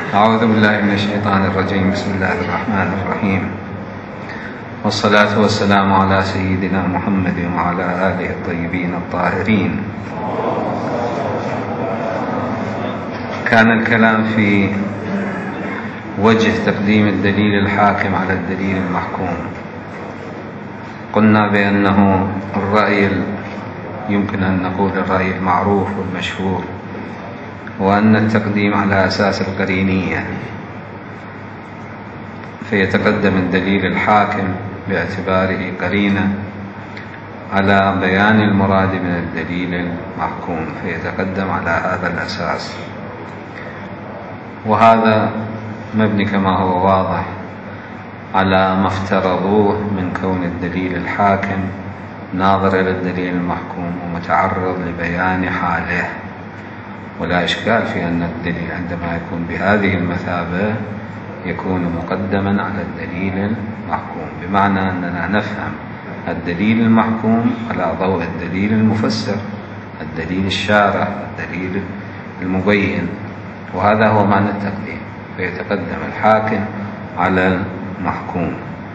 أعوذ بالله من الشيطان الرجيم. بسم الله الرحمن الرحيم، والصلاة والسلام على سيدنا محمد وعلى آله الطيبين الطاهرين. كان الكلام في وجه تقديم الدليل الحاكم على الدليل المحكوم. قلنا بأنه الرأي يمكن أن نقول الرأي المعروف والمشهور وأن التقديم على أساس القرينية، فيتقدم الدليل الحاكم باعتباره قرينة على بيان المراد من الدليل المحكوم، فيتقدم على هذا الأساس. وهذا مبني كما هو واضح على ما افترضوه من كون الدليل الحاكم ناظر إلى الدليل المحكوم ومتعرض لبيان حاله. ولا إشكال في أن الدليل عندما يكون بهذه المثابة يكون مقدما على الدليل المحكوم، بمعنى أننا نفهم الدليل المحكوم على ضوء الدليل المفسر، الدليل الشارع، الدليل المبين. وهذا هو معنى التقديم، فيتقدم الحاكم على المحكوم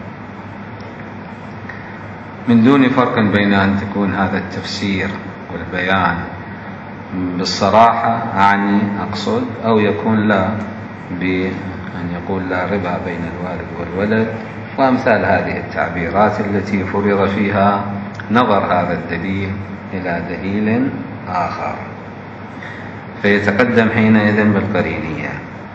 من دون فرق بين أن تكون هذا التفسير والبيان بالصراحة أقصد، أو يكون لا، بأن يقول لا ربا بين الوالد والولد، وأمثال هذه التعبيرات التي فرض فيها نظر هذا الدليل إلى دليل آخر، فيتقدم حينئذ بالقرينية.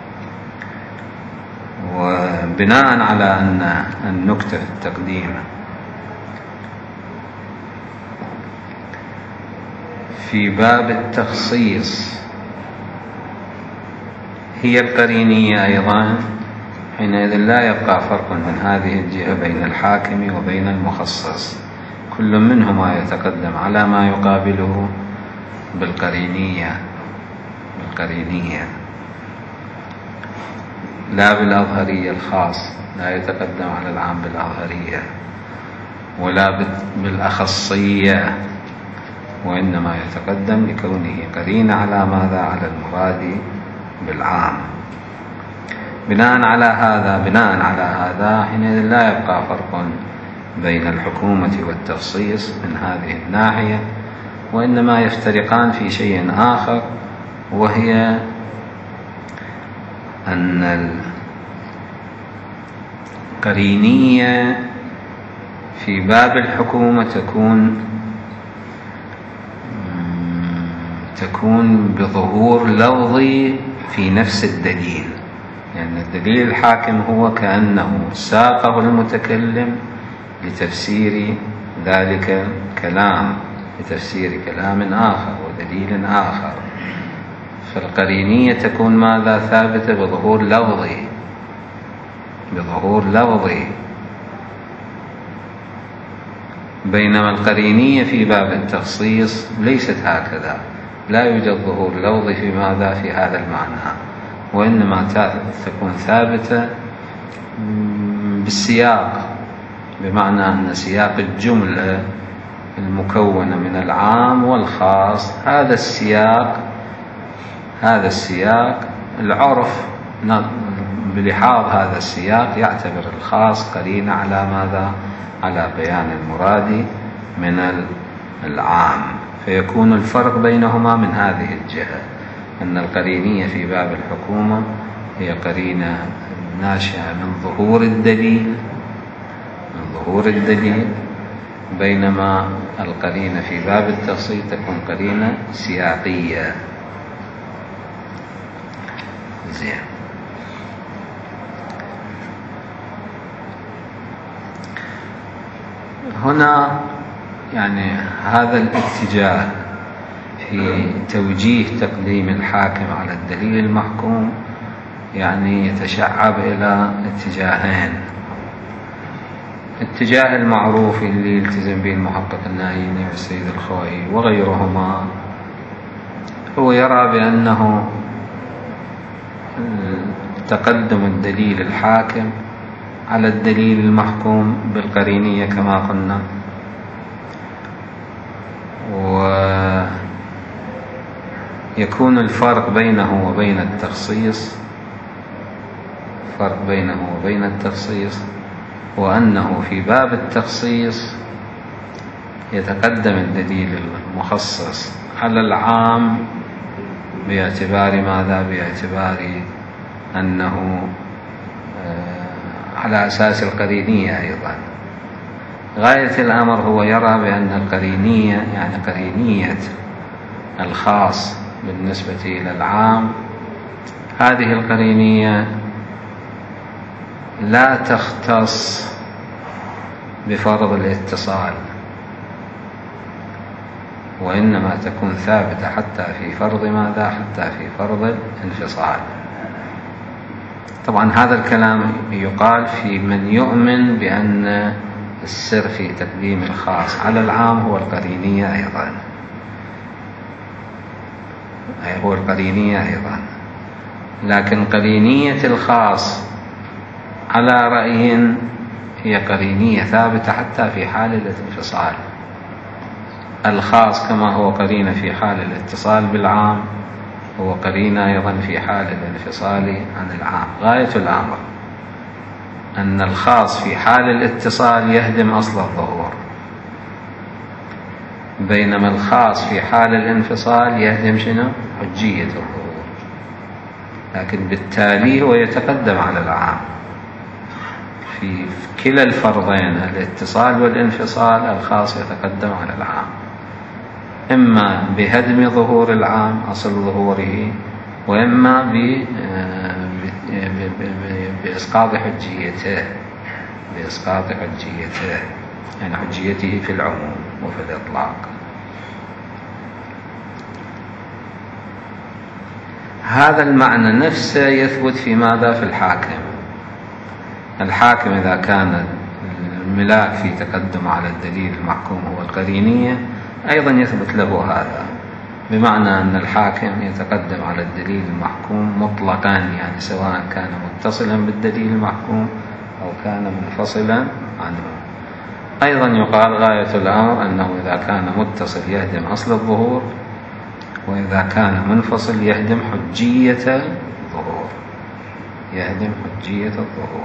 وبناء على أن النكتة في التقديم في باب التخصيص هي القرينية أيضا، حينئذ لا يبقى فرق من هذه الجهة بين الحاكم وبين المخصص، كل منهما يتقدم على ما يقابله بالقرينية لا بالأظهرية الخاص، لا يتقدم على العام بالأظهرية ولا بالأخصية، وإنما يتقدم لكونه قرين على ماذا؟ على المراد بالعام. بناء على هذا حينئذ لا يبقى فرق بين الحكومة والتخصيص من هذه الناحية، وإنما يفترقان في شيء آخر، وهي أن القرينية في باب الحكومة تكون بظهور لفظي في نفس الدليل، لأن الدليل الحاكم هو كأنه ساقه المتكلم لتفسير ذلك الكلام، لتفسير كلام آخر ودليل آخر. فالقرينية تكون ماذا؟ ثابتة بظهور لفظي، بينما القرينية في باب التخصيص ليست هكذا، لا يوجد ظهور لفظي في ماذا؟ في هذا المعنى، وإنما تكون ثابتة بالسياق، بمعنى أن سياق الجملة المكونة من العام والخاص، هذا السياق العرف بلحاظ هذا السياق يعتبر الخاص قرينة على ماذا؟ على بيان المراد من العام، فيكون الفرق بينهما من هذه الجهة، أن القرينية في باب الحكومة هي قرينة ناشئة من ظهور الدليل، بينما القرينة في باب التخصيص تكون قرينة سياقية. زين. هنا هذا الاتجاه في توجيه تقديم الحاكم على الدليل المحكوم يتشعب إلى اتجاهين. الاتجاه المعروف اللي يلتزم به المحقق النايني والسيد الخوئي وغيرهما، هو يرى بأنه تقدم الدليل الحاكم على الدليل المحكوم بالقرينية كما قلنا، ويكون الفرق بينه وبين التخصيص الفرق بينه وبين التخصيص هو أنه في باب التخصيص يتقدم الدليل المخصص على العام باعتبار ماذا؟ باعتبار أنه على أساس القرينية أيضا. غاية الأمر هو يرى بأن القرينية يعني قرينية الخاص بالنسبة إلى العام، هذه القرينية لا تختص بفرض الاتصال، وإنما تكون ثابتة حتى في فرض ماذا؟ حتى في فرض الانفصال. طبعا هذا الكلام يقال في من يؤمن بأن السر في تقديم الخاص على العام هو القرينية أيضا، هو القرينية أيضا. لكن قرينية الخاص على رأي هي قرينية ثابتة حتى في حال الانفصال. الخاص كما هو قرينة في حال الاتصال بالعام هو قرينة أيضا في حال الانفصال عن العام. غاية الأمر أن الخاص في حال الاتصال يهدم أصل الظهور، بينما الخاص في حال الانفصال يهدم شنو؟ حجية الظهور. لكن بالتالي هو يتقدم على العام في كلا الفرضين، الاتصال والانفصال، الخاص يتقدم على العام، إما بهدم ظهور العام أصل ظهوره، وإما بإسقاط حجيته، بإسقاط حجيته يعني حجيته في العموم وفي الإطلاق. هذا المعنى نفسه يثبت في ماذا؟ في الحاكم. الحاكم إذا كان الملاك في تقدم على الدليل المحكوم هو القرينية أيضا يثبت له هذا، بمعنى أن الحاكم يتقدم على الدليل المحكوم مطلقا، يعني سواء كان متصلا بالدليل المحكوم أو كان منفصلا عنه. أيضا يقال غاية الأمر أنه إذا كان متصل يهدم أصل الظهور، وإذا كان منفصل يهدم حجية الظهور، يهدم حجية الظهور.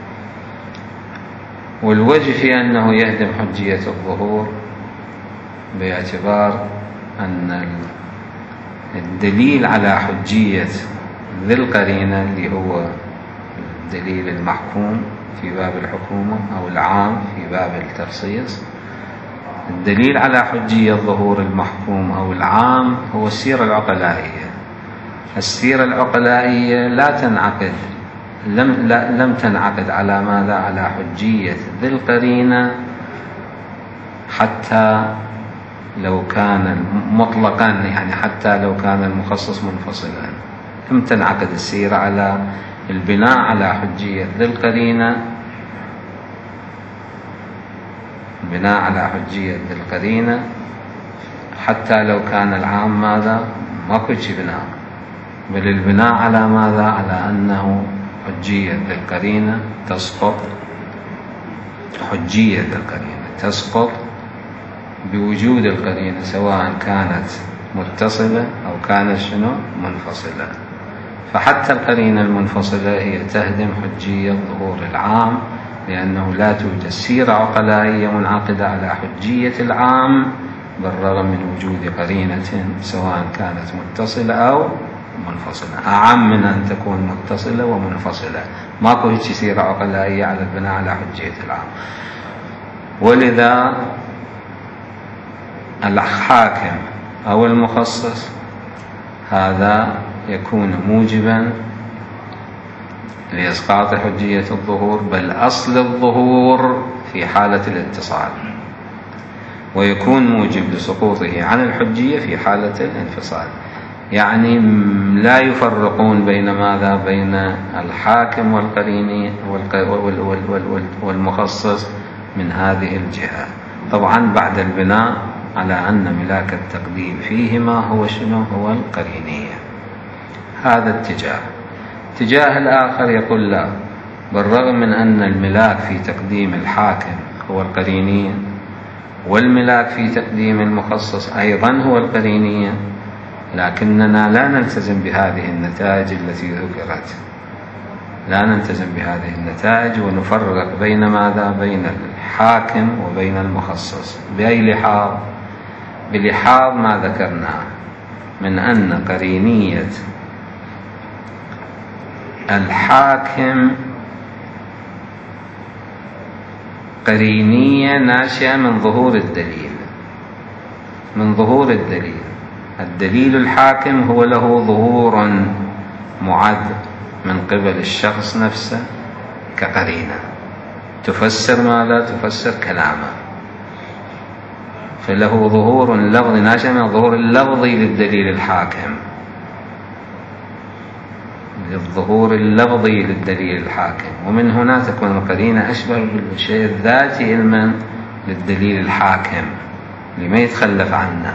والوجه في أنه يهدم حجية الظهور باعتبار أن الدليل على حجية ذي القرينة اللي هو الدليل المحكوم في باب الحكومة أو العام في باب التخصيص، الدليل على حجية ظهور المحكوم أو العام هو السيرة العقلائية. السيرة العقلائية لا تنعقد، لم تنعقد على ماذا؟ على حجية ذي القرينة، حتى لو كان مطلقا، يعني حتى لو كان المخصص منفصلا، لم تنعقد السيرة على البناء على حجية ذي القرينة، بناء على حجية ذي القرينة، حتى لو كان العام ماذا؟ ما كنش بناء، بل البناء على ماذا؟ على أنه حجية ذي القرينة تسقط، حجية ذي القرينة تسقط بوجود القرينة، سواء كانت متصلة أو كانت شنو؟ منفصلة. فحتى القرينة المنفصلة هي تهدم حجية ظهور العام، لأنه لا توجد سيرة عقلائية منعقدة على حجية العام بالرغم من وجود قرينة سواء كانت متصلة أو منفصلة. أعم من أن تكون متصلة ومنفصلة، ماكو هيك سيرة عقلائية على البناء على حجية العام. ولذا الحاكم أو المخصص هذا يكون موجبا لإسقاط حجية الظهور، بل أصل الظهور في حالة الاتصال، ويكون موجب لسقوطه عن الحجية في حالة الانفصال. يعني لا يفرقون بين ماذا؟ بين الحاكم والقريني والمخصص من هذه الجهة، طبعا بعد البناء على أن ملاك التقديم فيهما هو شنو؟ هو القرينية. هذا اتجاه. اتجاه الآخر يقول لا، بالرغم من أن الملاك في تقديم الحاكم هو القرينية، والملاك في تقديم المخصص أيضا هو القرينية، لكننا لا نلتزم بهذه النتائج التي ذكرت، لا نلتزم بهذه النتائج ونفرق بين ماذا؟ بين الحاكم وبين المخصص. بأي لحاظ؟ بلحاظ ما ذكرناه من أن قرينية الحاكم قرينية ناشئة من ظهور الدليل، من ظهور الدليل. الدليل الحاكم هو له ظهور معد من قبل الشخص نفسه كقرينة تفسر ماذا؟ تفسر كلامه، فله ظهور لفظي ناشئ من الظهور اللفظي للدليل الحاكم، للظهور اللفظي للدليل الحاكم. ومن هنا تكون القرينة أشبه بالشيء الذاتي علما للدليل الحاكم لما يتخلف عنه.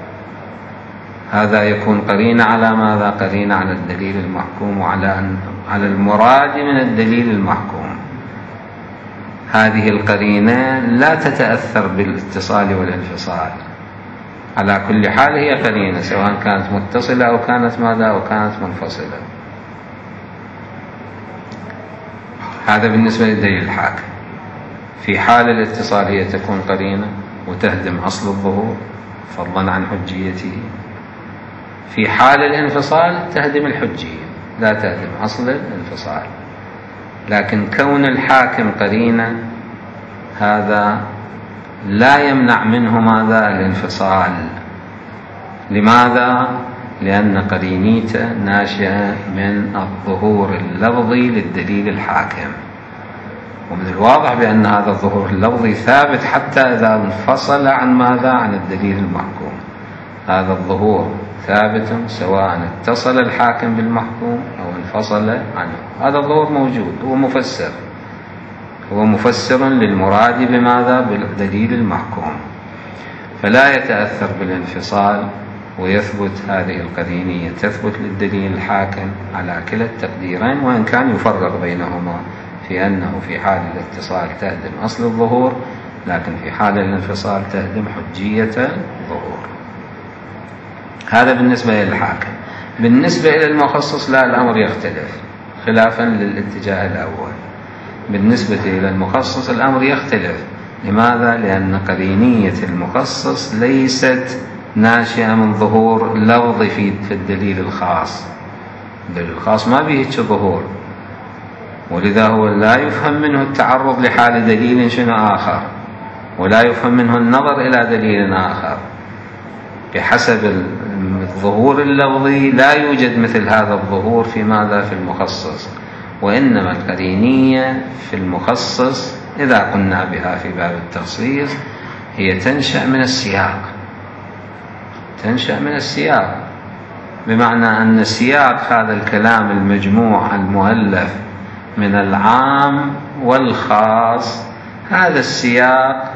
هذا يكون قرينة على ماذا؟ قرينة على الدليل المحكوم وعلى المراد من الدليل المحكوم. هذه القرينة لا تتأثر بالاتصال والانفصال، على كل حال هي قرينة سواء كانت متصلة أو كانت ماذا؟ أو كانت منفصلة. هذا بالنسبة للدليل الحاكم. في حال الاتصال هي تكون قرينة وتهدم أصل الظهور فضلا عن حجيته. في حال الانفصال تهدم الحجية، لا تهدم أصل الانفصال. لكن كون الحاكم قرينة هذا لا يمنع منه ماذا؟ الانفصال. لماذا؟ لأن قرينيته ناشئة من الظهور اللفظي للدليل الحاكم، ومن الواضح بأن هذا الظهور اللفظي ثابت حتى إذا انفصل عن ماذا؟ عن الدليل المحكوم. هذا الظهور ثابت سواء اتصل الحاكم بالمحكوم أو انفصل عنه. هذا الظهور موجود، هو مفسر للمراد بماذا؟ بالدليل المحكوم، فلا يتأثر بالانفصال ويثبت هذه القرينية، تثبت للدليل الحاكم على كلا التقديرين، وإن كان يفرق بينهما في أنه في حال الاتصال تهدم أصل الظهور، لكن في حال الانفصال تهدم حجية الظهور. هذا بالنسبة للحاكم. بالنسبة إلى المخصص لا، الأمر يختلف خلافا للاتجاه الأول. بالنسبة إلى المخصص الأمر يختلف. لماذا؟ لأن قرينية المخصص ليست ناشئة من ظهور لفظي في الدليل الخاص. الدليل الخاص ما به ظهور، ولذا هو لا يفهم منه التعرض لحال دليل شنو آخر، ولا يفهم منه النظر إلى دليل آخر. بحسب الظهور اللفظي لا يوجد مثل هذا الظهور في ماذا؟ في المخصص. وإنما القرينية في المخصص إذا قلنا بها في باب التخصيص هي تنشأ من السياق، تنشأ من السياق، بمعنى أن سياق هذا الكلام المجموع المؤلف من العام والخاص، هذا السياق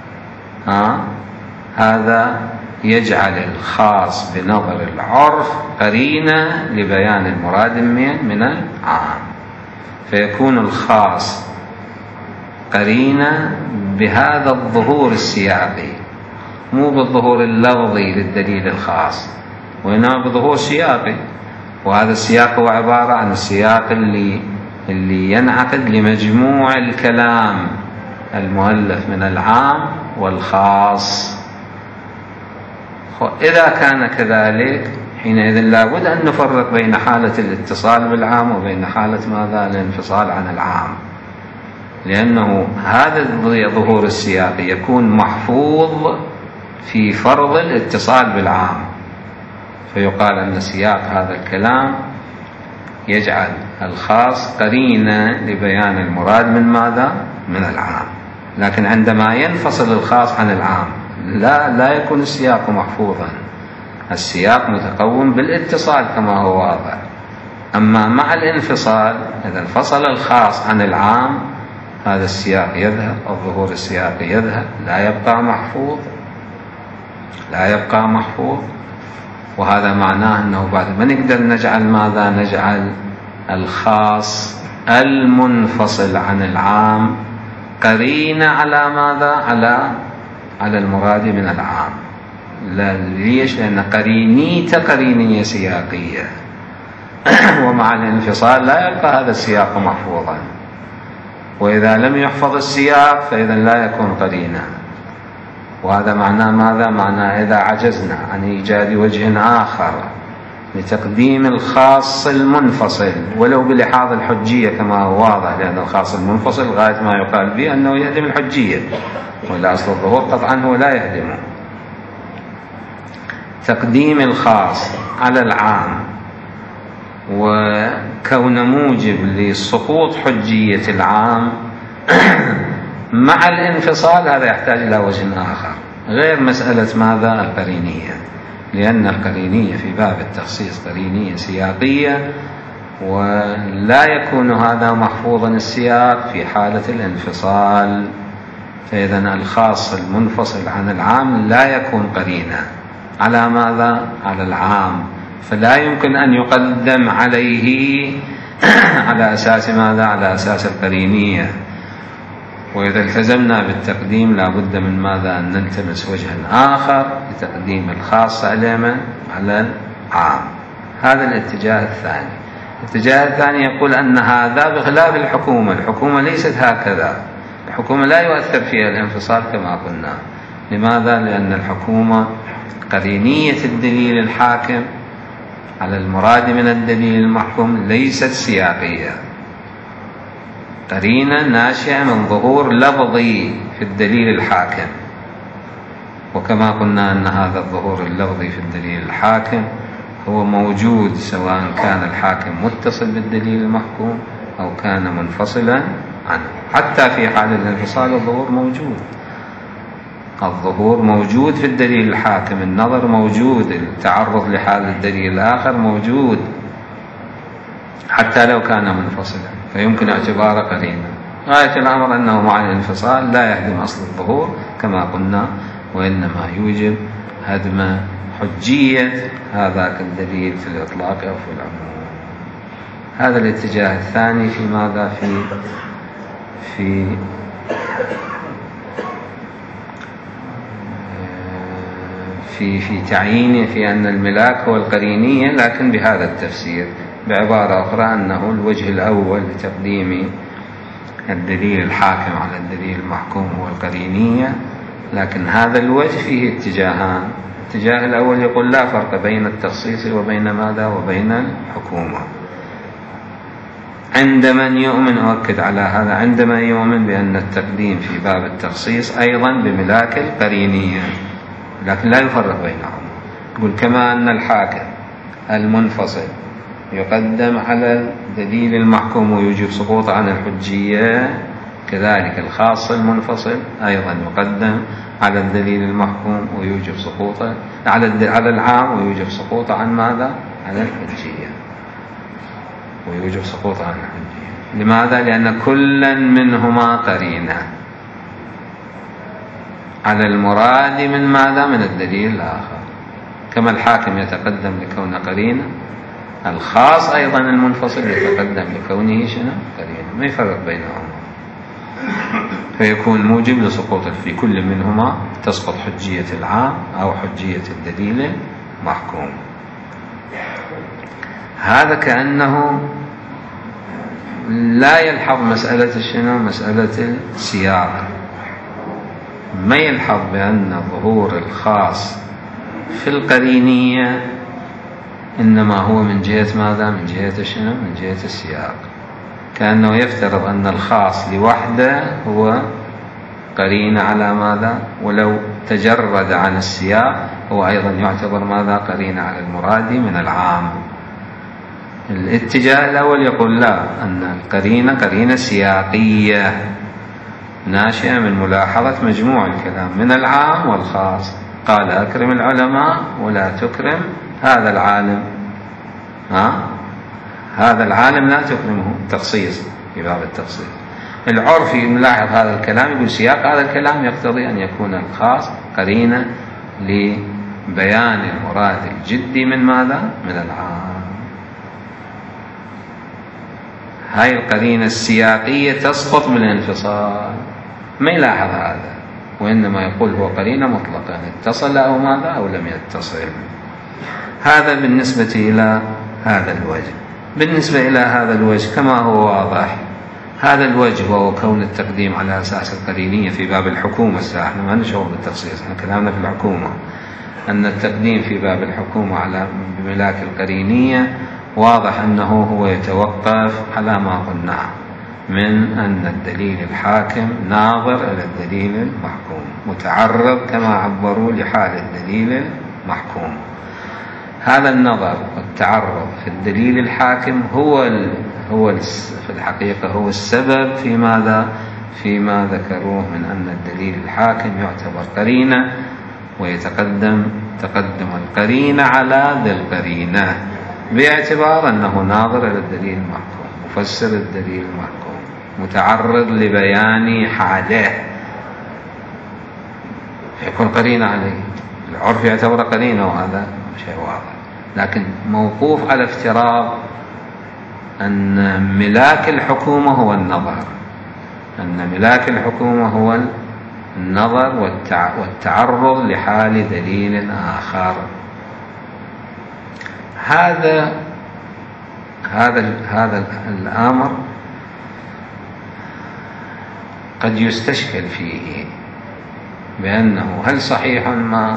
هذا يجعل الخاص بنظر العرف قرينة لبيان المراد من العام، فيكون الخاص قرينة بهذا الظهور السياقي، مو بالظهور اللفظي للدليل الخاص، وإنما بظهور سياقي. وهذا السياق هو عبارة عن السياق اللي ينعقد لمجموع الكلام المؤلف من العام والخاص. إذا كان كذلك حينئذ لابد أن نفرق بين حالة الاتصال بالعام وبين حالة ماذا؟ الانفصال عن العام، لأنه هذا الظهور السياقي يكون محفوظ في فرض الاتصال بالعام، فيقال أن سياق هذا الكلام يجعل الخاص قرينة لبيان المراد من ماذا؟ من العام. لكن عندما ينفصل الخاص عن العام لا يكون السياق محفوظا، السياق متقوم بالاتصال كما هو واضح. أما مع الانفصال إذا انفصل الخاص عن العام هذا السياق يذهب، الظهور السياقي يذهب، لا يبقى محفوظ. وهذا معناه أنه بعد ما نقدر نجعل ماذا؟ نجعل الخاص المنفصل عن العام قرينة على ماذا؟ على المراد من العام. ليش؟ لأن قرينيته قرينية سياقية، ومع الانفصال لا يبقى هذا السياق محفوظا، وإذا لم يحفظ السياق فإذا لا يكون قرينا. وهذا معناه ماذا؟ معناه إذا عجزنا عن إيجاد وجه آخر لتقديم الخاص المنفصل ولو بلحاظ الحجية كما هو واضح، لأن الخاص المنفصل غاية ما يقال به أنه يهدم الحجية، ولا أصل الظهور قطعا هو لا يهدمه. تقديم الخاص على العام وكون موجب لسقوط حجية العام مع الانفصال، هذا يحتاج إلى وجه آخر غير مسألة ماذا؟ القرينية، لأن القرينية في باب التخصيص قرينية سياقية، ولا يكون هذا محفوظا السياق في حالة الانفصال. فإذا الخاص المنفصل عن العام لا يكون قرينا على ماذا؟ على العام، فلا يمكن أن يقدم عليه على أساس ماذا؟ على أساس القرينية. وإذا التزمنا بالتقديم لا بد من ماذا؟ أن نلتمس وجها آخر لتقديم الخاص على العام. هذا الاتجاه الثاني. الاتجاه الثاني يقول أن هذا بخلاف الحكومة. الحكومة ليست هكذا، الحكومة لا يؤثر فيها الانفصال كما قلنا. لماذا؟ لأن الحكومة قرينية الدليل الحاكم على المراد من الدليل المحكوم ليست سياقية، قرينة ناشئة من ظهور لفظي في الدليل الحاكم، وكما قلنا أن هذا الظهور اللفظي في الدليل الحاكم هو موجود سواء كان الحاكم متصل بالدليل المحكوم أو كان منفصلا عنه. حتى في حال الانفصال الظهور موجود، الظهور موجود في الدليل الحاكم، النظر موجود، التعرض لحال الدليل الآخر موجود حتى لو كان منفصلا، فيمكن اعتباره قرينا. غاية الأمر أنه مع الانفصال لا يهدم أصل الظهور كما قلنا، وإنما يوجب هدم حجية هذاك الدليل في الإطلاق أو في العموم. هذا الاتجاه الثاني في ماذا؟ في تعيينه في أن الملاك هو القرينية، لكن بهذا التفسير، بعبارة أخرى أنه الوجه الأول لتقديم الدليل الحاكم على الدليل المحكوم هو القرينية، لكن هذا الوجه فيه اتجاهان. الاتجاه الأول يقول لا فرق بين التخصيص وبين ماذا؟ وبين الحكومة. عند من يؤمن، أؤكد على هذا، عندما يؤمن بأن التقديم في باب التخصيص أيضا بملاك القرينية، لكن لا يفرق بينهم. يقول كما أن الحاكم المنفصل يقدم على الدليل المحكوم ويوجب سقوط عن الحجية، كذلك الخاص المنفصل أيضا يقدم على الدليل المحكوم ويوجب سقوطه على العام ويوجب سقوط عن ماذا؟ عن الحجية، ويوجب سقوط عن الحجية. لماذا؟ لأن كلا منهما قرينة على المراد من ماذا؟ من الدليل الآخر. كما الحاكم يتقدم لكون قرينة، الخاص أيضا المنفصل يتقدم لكونه شنو؟ قرينة، ما يفرق بينهما، فيكون موجب لسقوط في كل منهما، تسقط حجية العام أو حجية الدليل المحكوم. هذا كأنه لا يلحظ مسألة شنو؟ مسألة السياق، ما يلحظ بأن ظهور الخاص في القرينية إنما هو من جهة ماذا؟ من جهة شنو؟ من جهة السياق. كأنه يفترض أن الخاص لوحده هو قرين على ماذا؟ ولو تجرد عن السياق هو أيضا يعتبر ماذا؟ قرين على المراد من العام. الاتجاه الأول يقول لا، أن القرينة قرينة سياقية ناشئة من ملاحظة مجموع الكلام من العام والخاص. قال أكرم العلماء ولا تكرم هذا العالم، هذا العالم لا تكرمه، تخصيص في باب التخصيص. العرف يلاحظ هذا الكلام، يقول سياق هذا الكلام يقتضي أن يكون الخاص قرينة لبيان المراد الجدي من ماذا؟ من العام. هاي القرينة السياقية تسقط من الانفصال، ما يلاحظ هذا، وإنما يقول هو قرينة مطلقة، اتصل أو ماذا أو لم يتصل. هذا بالنسبة إلى هذا الوجه. بالنسبة إلى هذا الوجه كما هو واضح، هذا الوجه وهو كون التقديم على أساس القرينية في باب الحكومة. احنا ما نشعر بالتخصيص، احنا كلامنا في الحكومة، أن التقديم في باب الحكومة على بملاك القرينية واضح أنه هو يتوقف على ما قلناه من أن الدليل الحاكم ناظر إلى الدليل المحكوم، متعرض كما عبروا لحال الدليل المحكوم. هذا النظر والتعرض في الدليل الحاكم هو في الحقيقة هو السبب في ماذا؟ فيما ذكروه من أن الدليل الحاكم يعتبر قرينة، ويتقدم تقدم القرينة على ذي القرينة باعتبار أنه ناظر إلى الدليل المحكوم، مفسر الدليل المحكوم، متعرض لبيان حاله، يكون قرينة عليه. العرف يعتبر قرينة وهذا شيء واضح، لكن موقوف على افتراض أن ملاك الحكومة هو النظر، أن ملاك الحكومة هو النظر والتعرض لحال دليل آخر. هذا الأمر قد يستشكل فيه بأنه هل صحيح ما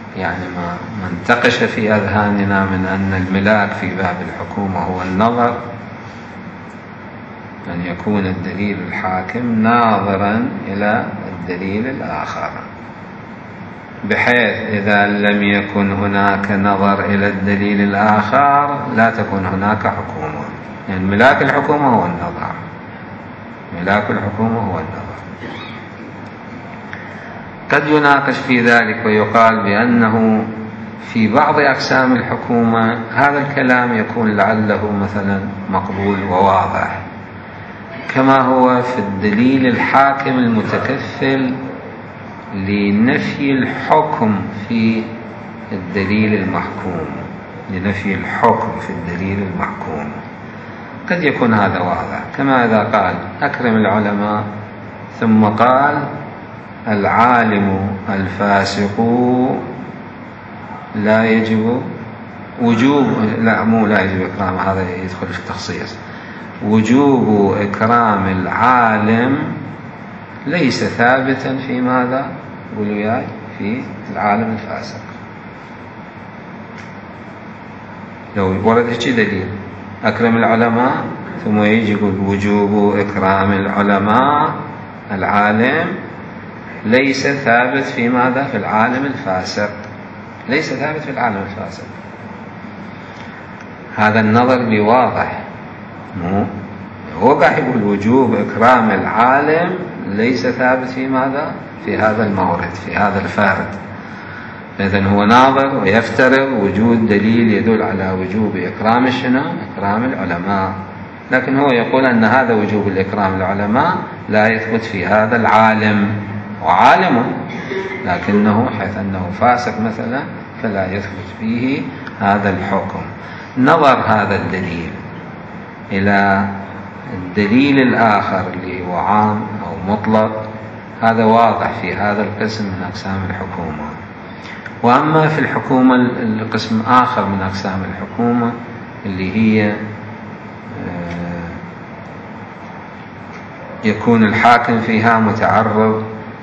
انتقش في أذهاننا من أن الملاك في باب الحكومة هو النظر، أن يكون الدليل الحاكم ناظرا إلى الدليل الآخر، بحيث إذا لم يكن هناك نظر إلى الدليل الآخر لا تكون هناك حكومة. يعني ملاك الحكومة هو النظر، ملاك الحكومة هو النظر. قد يناقش في ذلك ويقال بأنه في بعض أقسام الحكومة هذا الكلام يكون لعله مثلا مقبول وواضح، كما هو في الدليل الحاكم المتكفل لنفي الحكم في الدليل المحكوم، لنفي الحكم في الدليل المحكوم. قد يكون هذا واضح، كما إذا قال أكرم العلماء ثم قال العالم الفاسق لا يجب وجوب، لا يجب إكرام، هذا يدخل في التخصيص. وجوب إكرام العالم ليس ثابتا في ماذا؟ قولوا ياي في العالم الفاسق. لو ورد هيك دليل أكرم العلماء ثم يجي يقول وجوب إكرام العلماء العالم ليس ثابت في ماذا؟ في العالم الفاسق، ليس ثابت في العالم الفاسق. هذا النظر بواضح، وضح يقول وجوب إكرام العالم ليس ثابت في ماذا؟ في هذا المورد، في هذا الفارد. إذن هو ناظر ويفترض وجود دليل يدل على وجوب إكرام شنو؟ إكرام العلماء، لكن هو يقول أن هذا وجوب الإكرام العلماء لا يثبت في هذا العالم، وعالم لكنه حيث أنه فاسق مثلا فلا يثبت فيه هذا الحكم. نظر هذا الدليل إلى الدليل الآخر اللي هو عام أو مطلق، هذا واضح في هذا القسم من أقسام الحكومة. وأما في الحكومة القسم آخر من أقسام الحكومة اللي هي يكون الحاكم فيها متعرض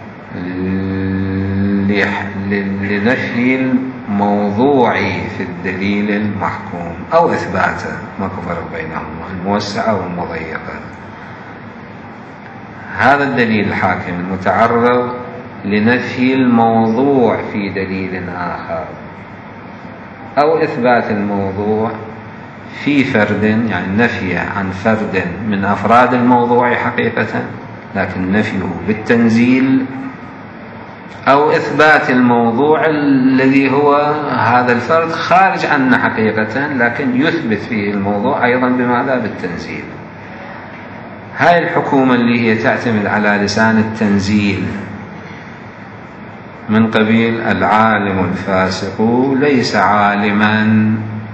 لنفي الموضوع في الدليل المحكوم أو إثباته، ما فرق بينهما، الموسعة والمضيقة. هذا الدليل الحاكم المتعرض لنفي الموضوع في دليل آخر أو إثبات الموضوع في فرد، يعني نفي عن فرد من أفراد الموضوع حقيقة لكن نفيه بالتنزيل، أو إثبات الموضوع الذي هو هذا الفرد خارج عنه حقيقة لكن يثبت فيه الموضوع أيضا بماذا؟ بالتنزيل. هاي الحكومة اللي هي تعتمد على لسان التنزيل من قبيل العالم الفاسق ليس عالما،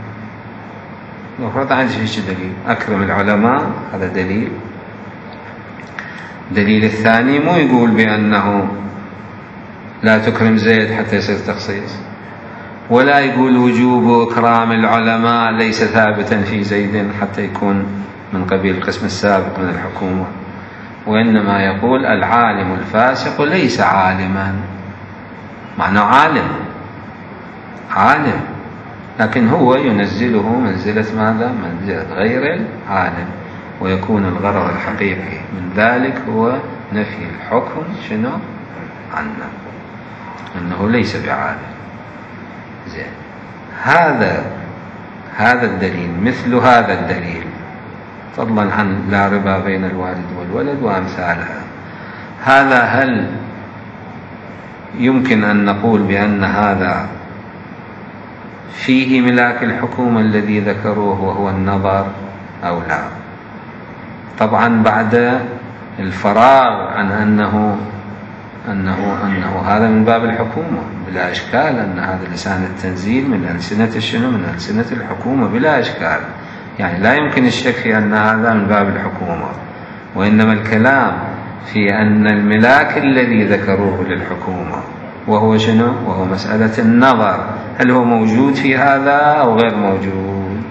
وفرض عندي ايش دليل؟ أكرم العلماء، هذا دليل. دليل الثاني مو يقول بأنه لا تكرم زيد حتى يصير تخصيص، ولا يقول وجوب إكرام العلماء ليس ثابتا في زيد حتى يكون من قبيل القسم السابق من الحكومة، وإنما يقول العالم الفاسق ليس عالما، معناه عالم لكن هو ينزله منزلة ماذا؟ منزلة غير العالم، ويكون الغرض الحقيقي من ذلك هو نفي الحكم شنو عنه، أنه ليس بعالم. زين، هذا الدليل مثل هذا الدليل، فضلا عن لا ربا بين الوالد والولد وأمثالها، هذا هل يمكن أن نقول بأن هذا فيه ملاك الحكومة الذي ذكروه وهو النظر أو لا؟ طبعا بعد الفراغ عن أنه هذا من باب الحكومة بلا إشكال، أن هذا لسان التنزيل من من ألسنة الحكومة بلا إشكال، يعني لا يمكن الشك في أن هذا من باب الحكومة، وإنما الكلام في أن الملاك الذي ذكروه للحكومة وهو شنو؟ وهو مسألة النظر، هل هو موجود في هذا أو غير موجود؟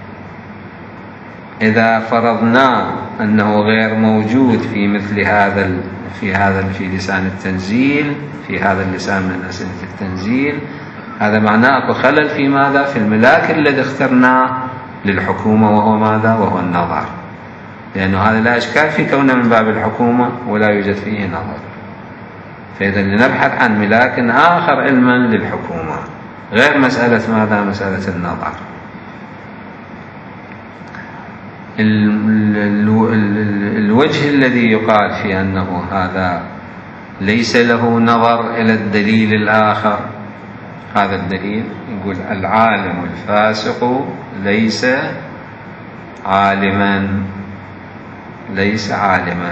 إذا فرضنا أنه غير موجود في مثل هذا في لسان التنزيل، في هذا اللسان من ألسنة التنزيل، هذا معناه أكو خلل في ماذا؟ في الملاك الذي اخترناه للحكومة وهو ماذا؟ وهو النظر، لأنه هذا لا إشكال في كونه من باب الحكومة ولا يوجد فيه نظر. فإذا لنبحث عن ملاك آخر علما للحكومة غير مسألة ماذا؟ مسألة النظر. الوجه الذي يقال في أنه هذا ليس له نظر إلى الدليل الآخر، هذا الدليل يقول العالم الفاسق ليس عالما.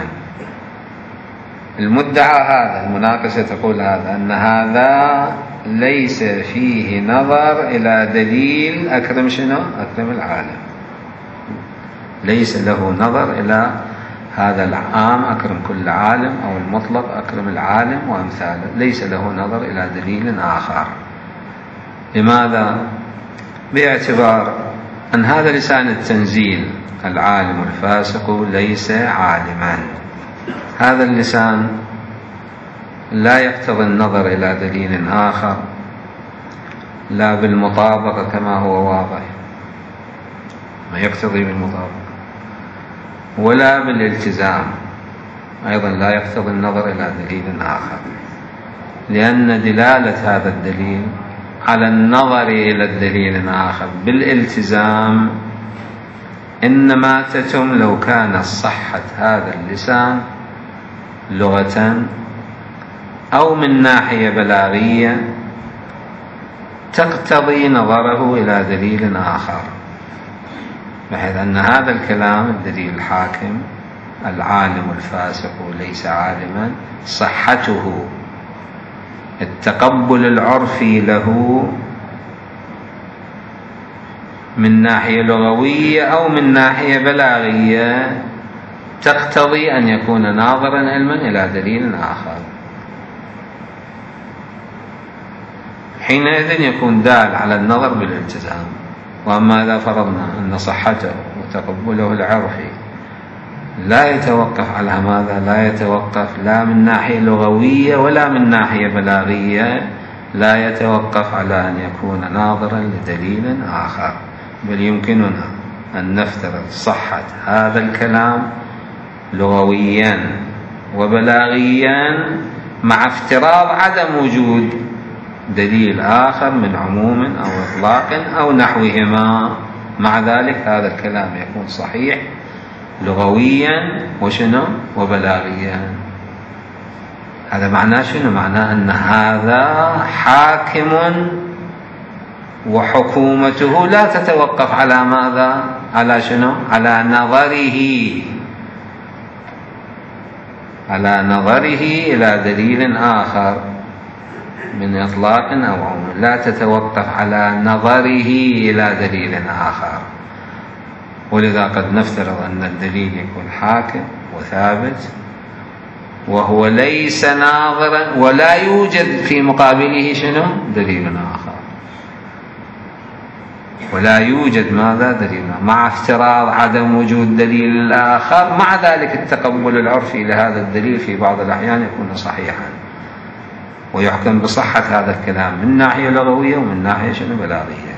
المدعى هذا، المناقشة تقول هذا، أن هذا ليس فيه نظر إلى دليل أكرم شنو؟ أكرم العالم، ليس له نظر إلى هذا العام أكرم كل عالم أو المطلق أكرم العالم وأمثاله، ليس له نظر إلى دليل آخر. لماذا؟ باعتبار أن هذا لسان التنزيل العالم الفاسق ليس عالما، هذا اللسان لا يقتضي النظر إلى دليل آخر، لا بالمطابقة كما هو واضح، ما يقتضي بالمطابقة، ولا بالالتزام، أيضا لا يقتضي النظر إلى دليل آخر، لأن دلالة هذا الدليل على النظر إلى الدليل الآخر بالالتزام إنما تتم لو كانت صحة هذا اللسان لغة أو من ناحية بلاغية تقتضي نظره إلى دليل آخر، بحيث أن هذا الكلام الدليل الحاكم العالم الفاسق ليس عالما، صحته التقبل العرفي له من ناحية لغوية أو من ناحية بلاغية تقتضي أن يكون ناظرا علما إلى دليل آخر، حينئذ يكون دال على النظر بالالتزام. وأما إذا فرضنا أن صحته وتقبله العرفي لا يتوقف على ماذا؟ لا يتوقف لا من ناحية لغوية ولا من ناحية بلاغية، لا يتوقف على أن يكون ناظرا لدليل آخر، بل يمكننا أن نفترض صحة هذا الكلام لغويا وبلاغيا مع افتراض عدم وجود دليل آخر من عموم أو إطلاق أو نحوهما، مع ذلك هذا الكلام يكون صحيح لغويا وشنو؟ وبلاغيا. هذا معناه شنو؟ معناه أن هذا حاكم وحكومته لا تتوقف على ماذا؟ على شنو؟ على نظره إلى دليل آخر من إطلاق أو عموم، لا تتوقف على نظره إلى دليل آخر. ولذا قد نفترض أن الدليل يكون حاكم وثابت وهو ليس ناظرا ولا يوجد في مقابله شنو؟ دليل آخر، ولا يوجد ماذا دليل، مع افتراض عدم وجود دليل آخر، مع ذلك التقبل العرفي لهذا الدليل في بعض الأحيان يكون صحيحا، ويحكم بصحة هذا الكلام من ناحية لغوية ومن ناحية بلاغية.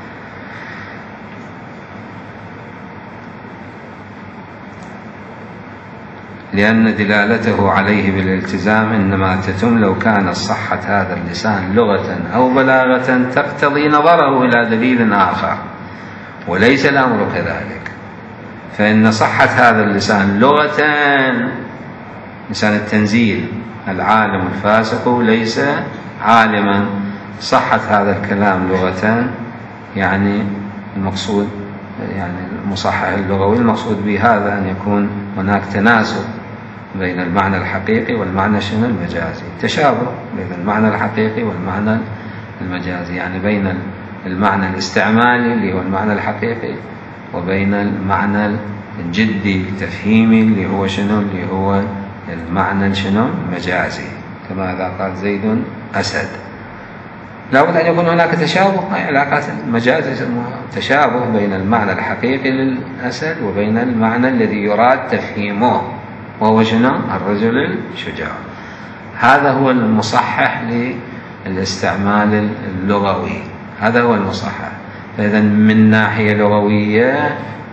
لأن دلالته عليه بالالتزام إنما تتم لو كانت صحة هذا اللسان لغة أو بلاغة تقتضي نظره إلى دليل آخر، وليس الأمر كذلك. فإن صحة هذا اللسان لغة، لسان التنزيل، العالم الفاسق ليس عالما، صحة هذا الكلام لغة يعني المقصود، يعني المصحح اللغوي المقصود بهذا أن يكون هناك تناسب بين المعنى الحقيقي والمعنى المجازي، تشابه بين المعنى الحقيقي والمعنى المجازي، يعني بين المعنى الاستعمالي اللي هو المعنى الحقيقي وبين المعنى الجدي التفهيمي اللي هو اللي هو المعنى المجازي، كما إذا قال زيد أسد. لابد أن يكون هناك تشابه، علاقات المجاز يسموها تشابه بين المعنى الحقيقي للأسد وبين المعنى الذي يراد تفهيمه، وهو الرجل الشجاع. هذا هو المصحح للاستعمال اللغوي، هذا هو المصحح. فإذا من ناحية لغوية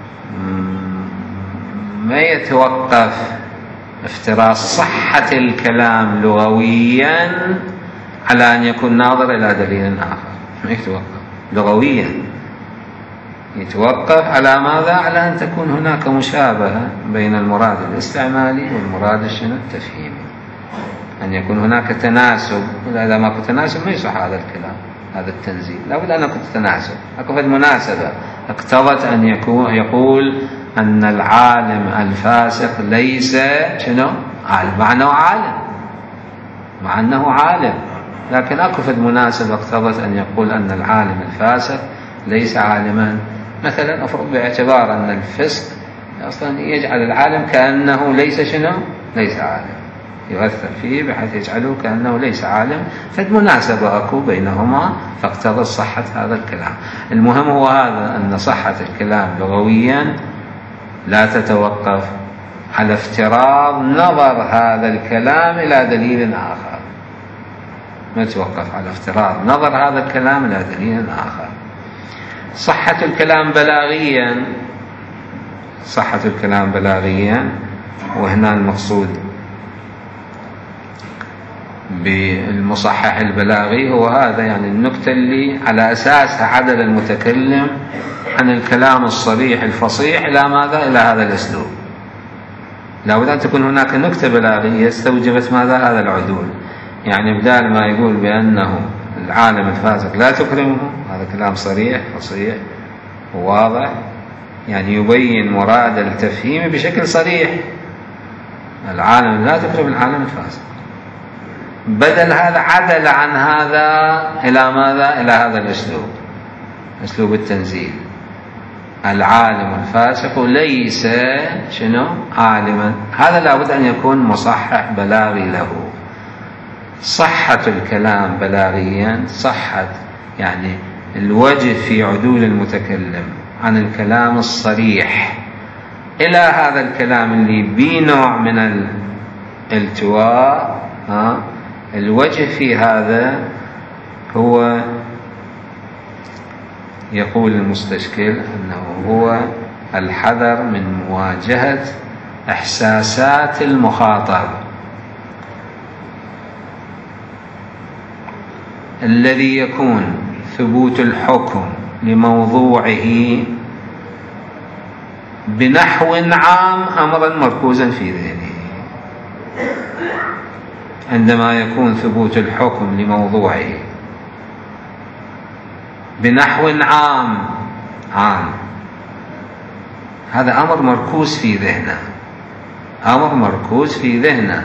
ما يتوقف افتراض صحة الكلام لغويا على أن يكون ناظر إلى دليل آخر، ما يتوقف لغويا، يتوقف على ماذا؟ على أن تكون هناك مشابهة بين المراد الاستعمالي والمراد التفهيمي، أن يكون هناك تناسب. إذا ما كنت تناسب ما يصح هذا الكلام، هذا التنزيل. لابد أن يكون تناسب، أكو المناسبة اقتضت أن يقول أن العالم الفاسق ليس عالم، مع أنه عالم، لكن أكو المناسبة اقتضت أن يقول أن العالم الفاسق ليس عالما. مثلا أفرض باعتبار أن الفسق أصلا يجعل العالم كأنه ليس عالم، يؤثر فيه بحيث يجعله كأنه ليس عالم، فالمناسبة أكو بينهما فاقتضت صحة هذا الكلام. المهم هو هذا، أن صحة الكلام لغويا لا تتوقف على افتراض نظر هذا الكلام إلى دليل آخر، ما تتوقف على افتراض نظر هذا الكلام إلى دليل آخر. صحة الكلام بلاغيا، وهنا المقصود بالمصحح البلاغي هو هذا، يعني النكتة اللي على أساسها عدل المتكلم عن الكلام الصريح الفصيح إلى ماذا؟ إلى هذا الأسلوب. لابد أن تكون هناك نكتة بلاغية استوجبت ماذا؟ هذا العدول. يعني بدال ما يقول بأنه العالم الفاسق لا تكرمه، هذا كلام صريح فصيح وواضح، يعني يبين مراد التفهيم بشكل صريح، العالم لا تكرم العالم الفاسق. بدل هذا عدل عن هذا إلى ماذا؟ إلى هذا الأسلوب، أسلوب التنزيل. العالم الفاسق ليس عالما، هذا لابد أن يكون مصحح بلاغي له. صحة الكلام بلاغيا، صحة يعني الوجه في عدول المتكلم عن الكلام الصريح إلى هذا الكلام اللي بنوع من الالتواء، الوجه في هذا هو يقول المستشكل أنه هو الحذر من مواجهة إحساسات المخاطب، الذي يكون ثبوت الحكم لموضوعه بنحو عام أمرا مركوزا في ذهنه. عندما يكون ثبوت الحكم لموضوعه بنحو عام، هذا أمر مركوز في ذهنه،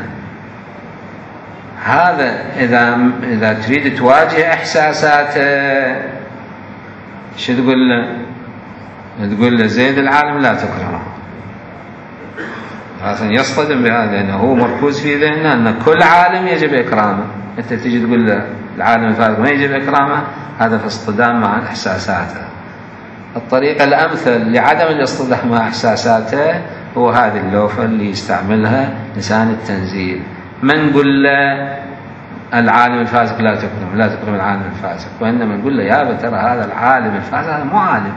هذا إذا تريد تواجه إحساساته شو تقول له؟ تقول له زيد العالم لا تكرمه، عشان يصطدم بهذا، لأنه هو مركوز في ذهنه أن كل عالم يجب إكرامه. أنت تيجي تقول له العالم الفاسق ما يجب إكرامه، هذا في اصطدام مع إحساساته. الطريقة الأمثل لعدم الاصطدام مع إحساساته هو هذه اللوفة اللي يستعملها لسان التنزيل. من نقول له العالم الفاسق لا تكرم العالم الفاسق، وإنما نقول له يا ترى هذا العالم الفاسق هذا مو عالم.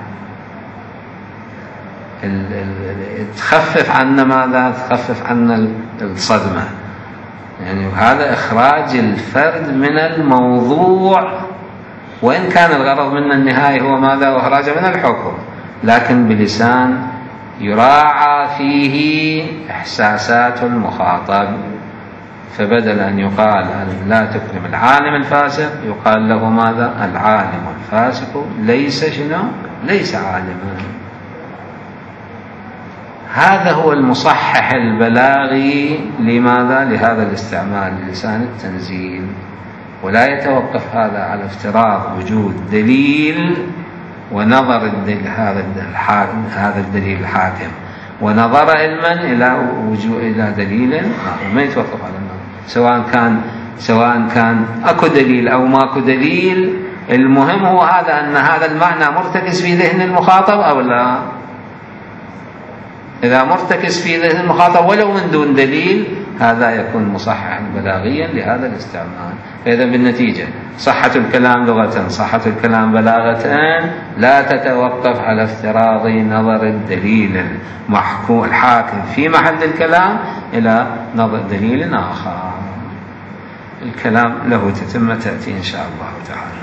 تخفف عنا ماذا؟ تخفف عنا الصدمة يعني. وهذا إخراج الفرد من الموضوع، وإن كان الغرض منا النهاية هو ماذا؟ إخراجه من الحكم، لكن بلسان يراعى فيه إحساسات المخاطب. فبدل أن يقال لا تكرم العالم الفاسق يقال له ماذا؟ العالم الفاسق ليس شنو؟ ليس عالما. هذا هو المصحح البلاغي لماذا؟ لهذا الاستعمال لسان التنزيل. ولا يتوقف هذا على افتراض وجود دليل ونظر هذا الدليل الحاكم ونظر علما إلى دليل ما يتوقف على النظر، سواء كان أكو دليل أو ماكو دليل. المهم هو هذا أن هذا المعنى مرتكز في ذهن المخاطب أو لا. إذا مرتكز في ذهن المخاطب ولو من دون دليل هذا يكون مصححا بلاغيا لهذا الاستعمال. فإذا بالنتيجة صحة الكلام لغة صحة الكلام بلاغة لا تتوقف على افتراض نظر الدليل المحكوم الحاكم في محل الكلام إلى نظر دليل آخر. الكلام له تتمة تأتي إن شاء الله تعالى.